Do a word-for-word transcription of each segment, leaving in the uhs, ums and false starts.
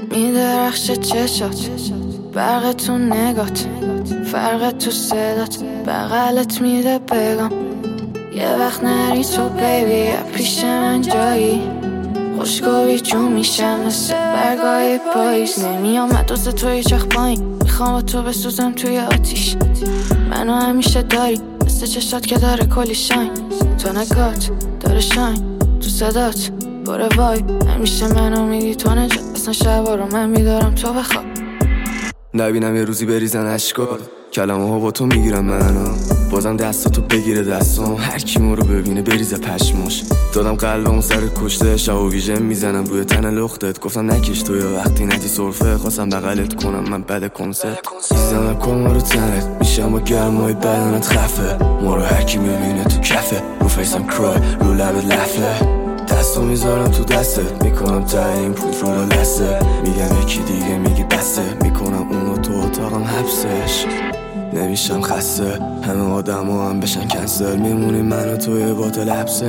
میدرخشه چشات، برق تو نگات، فرق تو صدات، بغلت میده بگم یه وقت نری تو بیبی، پیش من جایی خوشگوی جون میشم مثل برگای پاییز. نمیامد واسه تو یه چخ پایین، میخوام با تو بسوزم توی آتیش. منو همیشه داری مثل چشات که داره کلی شاین، تو نگات داره شاین تو صدات باره وای. همیشه منو میگی تو نجات، اصلا شبا رو من میدارم تو بخواب. نبینم یه روزی بریزن اشکات، کلمه ها با تو میگیرم منو، بازم دستاتو بگیره دستام، هر کی ما رو ببینه بریزه پشماش. دادم قلبمو سر کشته، شب و ویژن میزنم روی تن لختت، گفتم نکش تو یا وقتی ندی سرفه، خواستم بغلت کنم من بد کنسرت. میزنم کن رو تنت، میشم با گرمای بدنت خفه، ما رو هر کی میبینه تو کفه، رو فیسم کرای رو لبت لفه. دستو میذارم تو دستت، میکنم تا این پود رو لسه، میگم یکی دیگه میگی بسه، میکنم اونو تو اتاقم حبسش. نمیشم خسته، همه آدم ها هم بشن کنسل، میمونی من و توی باطل حبست.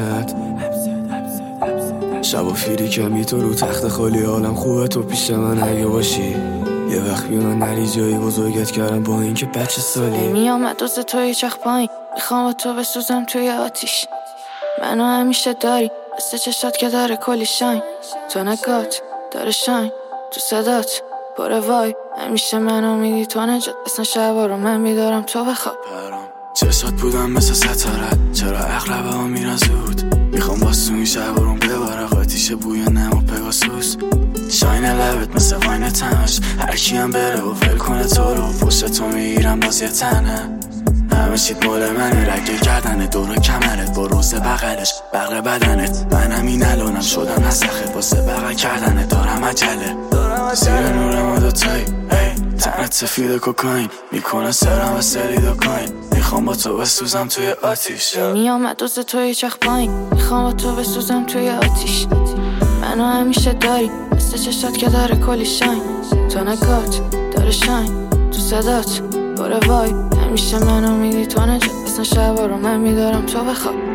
شب و فیری کمی تو رو تخت خالی، حالم خوبه تو پیش من اگه باشی، یه وقت بیان نری جایی بزرگت کردم با این که بچه سالی. نمیامد واسه تو یه چخ پایین، میخوام با تو بسوزم توی آتیش. منو همیشه داری مثل چشات که داره کلی شاین، تو نگات داره شاین تو صدات باره وای. همیشه منو میگی تو نجات، اصلا شبا رو من میدارم تو بخواب. چشات بودم مثل ستارت، چرا اغلبه ها میرن زود، میخوام باز تو این شبا رو ببارم، قاتیش بوی نم و پگاسوس. شاین لبت مثل واین تنش، هر کی هم بره و ول کنه تو رو، پشت تو میگیرم باز یه تنه، همه چیت مال منه، رگه کردنه دور کمرت با روز بغلش بغل بدنت. من همین الانم شدم نسخه واسه بغل کردنه، دارم عجله زیر نور ما دوتایی، تنت سفید کوکاین میکنه سرم و سرید و کاین، میخوام با تو بسوزم توی آتیش. میامد واسه تو یه چخ پایین، میخوام با تو بسوزم توی آتیش. منو همیشه داری مثل چشات که داره کلی شاین، تو نگات داره شاین تو صدات باره وای. همیشه منو میگی تو نجات، اصلا شبا رو من میدارم تو بخواب.